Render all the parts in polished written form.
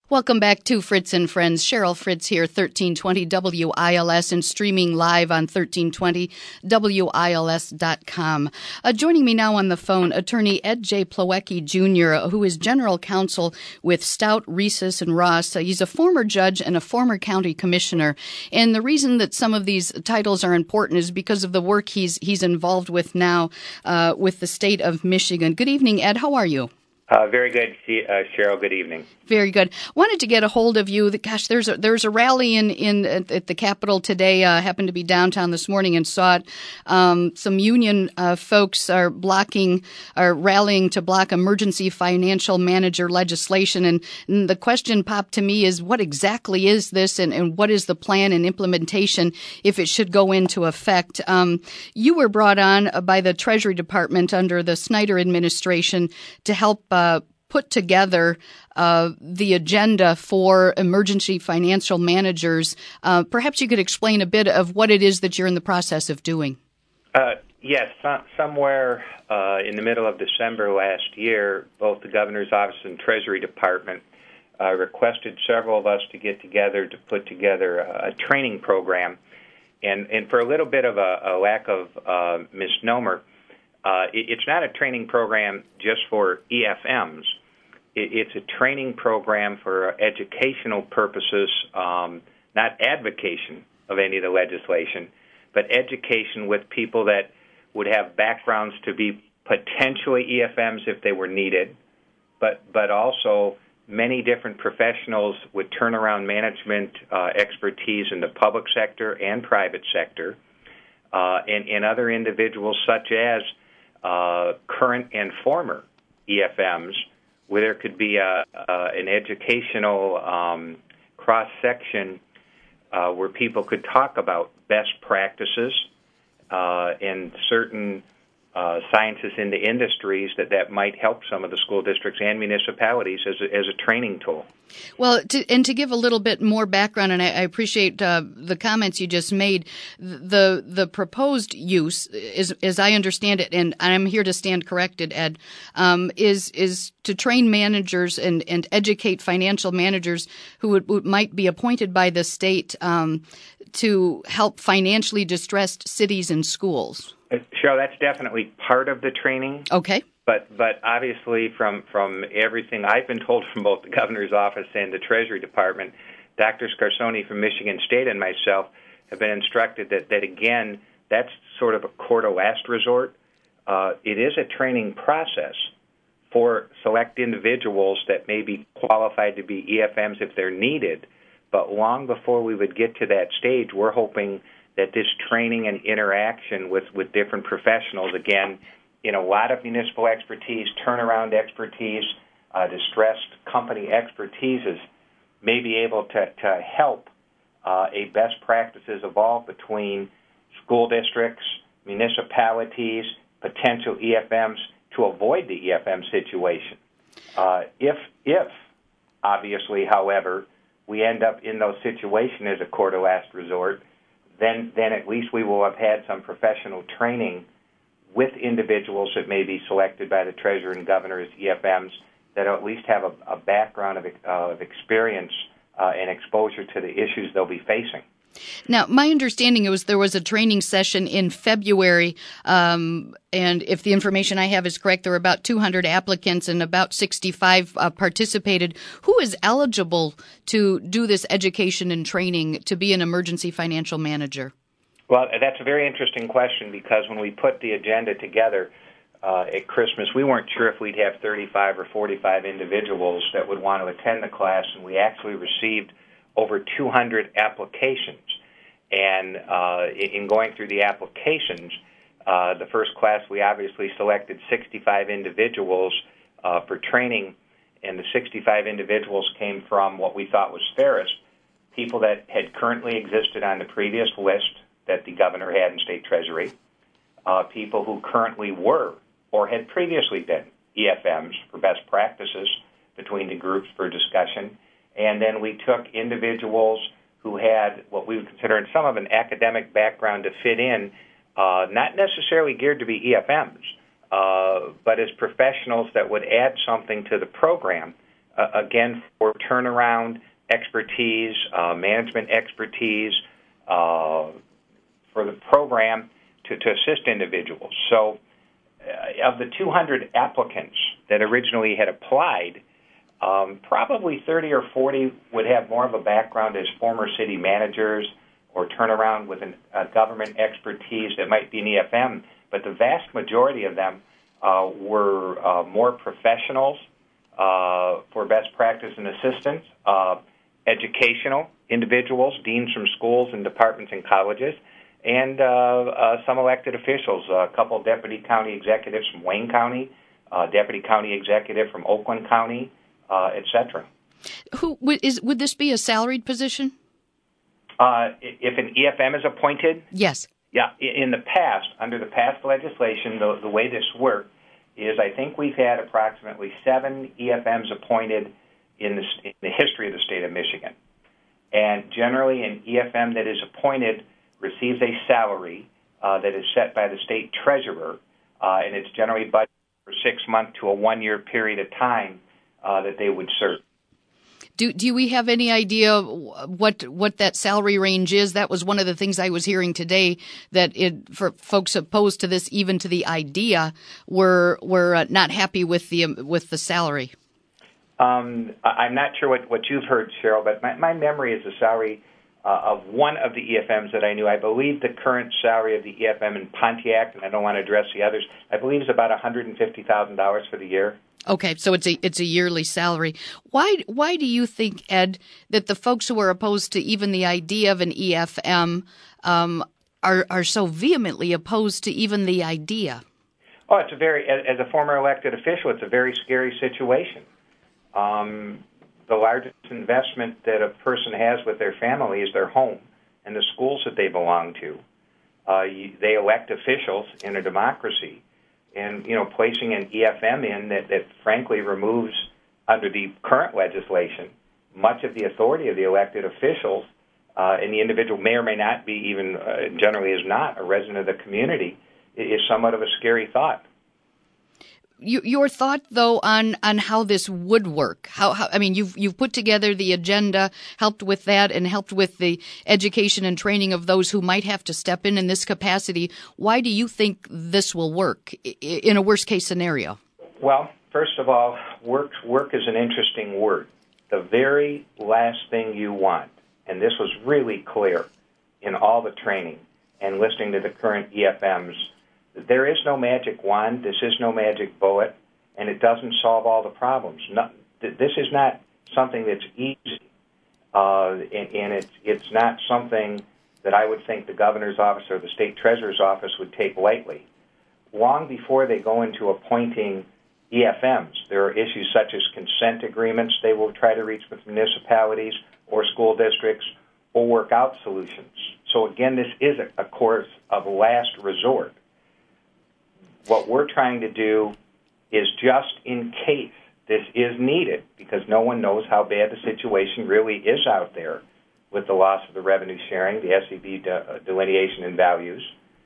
Welcome back to Fritz and Friends. Cheryl Fritz here, 1320 WILS, and streaming live on 1320WILS.com. Joining me now on the phone, attorney Ed J. Plawecki, Jr., who is general counsel with Stout, Reeses, and Ross. He's a former judge and a former county commissioner. And the reason that some of these titles are important is because of the work he's involved with now with the state of Michigan. Good evening, Ed. How are you? Very good, Cheryl. Good evening. Very good. Wanted to get a hold of you. Gosh, there's a rally at the Capitol today. Happened to be downtown this morning and saw it. Some union folks are rallying to block emergency financial manager legislation. And the question popped to me is, what exactly is this, and what is the plan and implementation if it should go into effect? You were brought on by the Treasury Department under the Snyder administration to help put together the agenda for emergency financial managers. Perhaps you could explain a bit of what it is that you're in the process of doing. Yes, somewhere in the middle of December last year, both the Governor's Office and Treasury Department requested several of us to get together to put together a training program. And for a little bit of a lack of misnomer, it's not a training program just for EFMs. It's a training program for educational purposes, not advocation of any of the legislation, but education with people that would have backgrounds to be potentially EFMs if they were needed, but also many different professionals with turnaround management expertise in the public sector and private sector, and other individuals such as current and former EFMs, where there could be an educational cross-section where people could talk about best practices and certain sciences in the industries that might help some of the school districts and municipalities as a training tool. Well, to give a little bit more background, and I appreciate the comments you just made, the proposed use, as I understand it, and I'm here to stand corrected, Ed, is to train managers and educate financial managers who might be appointed by the state to help financially distressed cities and schools. Cheryl, that's definitely part of the training. Okay. But obviously from everything I've been told from both the Governor's Office and the Treasury Department, Dr. Scarsoni from Michigan State and myself have been instructed that again, that's sort of a court of last resort. It is a training process for select individuals that may be qualified to be EFMs if they're needed. But long before we would get to that stage, we're hoping that this training and interaction with different professionals, again, in a lot of municipal expertise, turnaround expertise, distressed company expertises, may be able to help a best practices evolve between school districts, municipalities, potential EFMs to avoid the EFM situation. If obviously, however, we end up in those situations as a court of last resort, then at least we will have had some professional training with individuals that may be selected by the Treasurer and Governor as EFMs that at least have a background of experience and exposure to the issues they'll be facing. Now, my understanding was there was a training session in February, and if the information I have is correct, there were about 200 applicants and about 65 participated. Who is eligible to do this education and training to be an emergency financial manager? Well, that's a very interesting question because when we put the agenda together at Christmas, we weren't sure if we'd have 35 or 45 individuals that would want to attend the class, and we actually received over 200 applications. And in going through the applications, the first class, we obviously selected 65 individuals for training, and the 65 individuals came from what we thought was fairest, people that had currently existed on the previous list that the governor had in state treasury, people who currently were or had previously been EFMs for best practices between the groups for discussion. And then we took individuals who had what we would consider some of an academic background to fit in, not necessarily geared to be EFMs, but as professionals that would add something to the program again, for turnaround expertise, management expertise, for the program to assist individuals. So of the 200 applicants that originally had applied, probably 30 or 40 would have more of a background as former city managers or turnaround with a government expertise that might be an EFM, but the vast majority of them were more professionals for best practice and assistance, educational individuals, deans from schools and departments and colleges, and some elected officials, a couple deputy county executives from Wayne County, deputy county executive from Oakland County, etc. Would this be a salaried position? If an EFM is appointed? Yes. Yeah, in the past, under the past legislation, the way this worked is I think we've had approximately 7 EFMs appointed in the history of the state of Michigan. And generally, an EFM that is appointed receives a salary that is set by the state treasurer, and it's generally budgeted for 6-month to a 1-year period of time that they would serve. Do we have any idea what that salary range is? That was one of the things I was hearing today, that for folks opposed to this, even to the idea, were not happy with the salary. I'm not sure what you've heard, Cheryl, but my memory is the salary of one of the EFMs that I knew. I believe the current salary of the EFM in Pontiac, and I don't want to address the others, I believe is about $150,000 for the year. Okay, so it's a yearly salary. Why do you think, Ed, that the folks who are opposed to even the idea of an EFM are so vehemently opposed to even the idea? Oh, it's as a former elected official, it's a very scary situation. The largest investment that a person has with their family is their home and the schools that they belong to. They elect officials in a democracy. And, placing an EFM in that frankly removes, under the current legislation, much of the authority of the elected officials, and the individual may or may not be even, generally is not, a resident of the community, is somewhat of a scary thought. Your thought, though, on how this would work. I mean, you've put together the agenda, helped with that, and helped with the education and training of those who might have to step in this capacity. Why do you think this will work in a worst-case scenario? Well, first of all, work is an interesting word. The very last thing you want, and this was really clear in all the training and listening to the current EFMs, there is no magic wand, this is no magic bullet, and it doesn't solve all the problems. This is not something that's easy, and it's not something that I would think the governor's office or the state treasurer's office would take lightly. Long before they go into appointing EFMs, there are issues such as consent agreements they will try to reach with municipalities or school districts, or work out solutions. So again, this is a course of last resort. What we're trying to do is, just in case this is needed, because no one knows how bad the situation really is out there with the loss of the revenue sharing, the SEB delineation in values,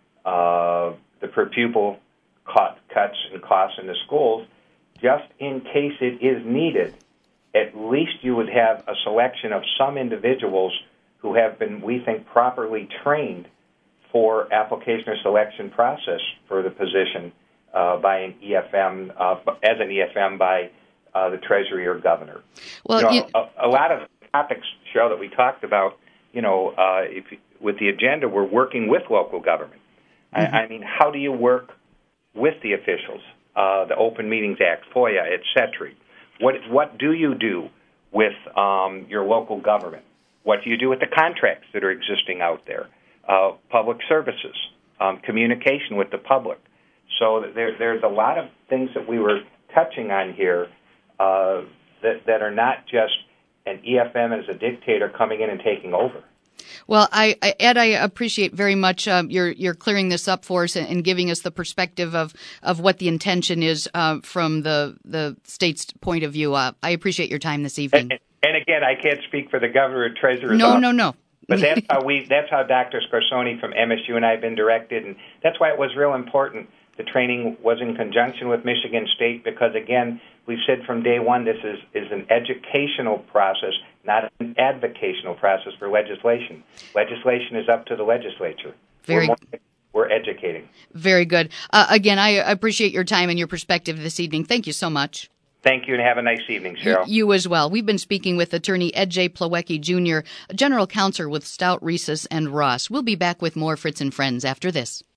the per pupil cuts and costs in the schools, just in case it is needed, at least you would have a selection of some individuals who have been, we think, properly trained for application or selection process for the position by an EFM, as an EFM by the Treasury or Governor. Well, a lot of topics, Cheryl, that we talked about, with the agenda, we're working with local government. Mm-hmm. I mean, how do you work with the officials? The Open Meetings Act, FOIA, et cetera. What do you do with your local government? What do you do with the contracts that are existing out there? Public services, communication with the public. So there's a lot of things that we were touching on here that are not just an EFM as a dictator coming in and taking over. Well, Ed, I appreciate very much you're clearing this up for us and giving us the perspective of what the intention is from the state's point of view. I appreciate your time this evening. And again, I can't speak for the governor or treasurer's office. No. But that's how Dr. Scarsoni from MSU and I have been directed, and that's why it was real important the training was in conjunction with Michigan State, because again, we've said from day one this is an educational process, not an advocational process for legislation. Legislation is up to the legislature. We're educating. Very good. Again, I appreciate your time and your perspective this evening. Thank you so much. Thank you, and have a nice evening, Cheryl. You as well. We've been speaking with attorney Ed J. Plawecki, Jr., general counsel with Stout, Rhesus, and Ross. We'll be back with more Fritz and Friends after this.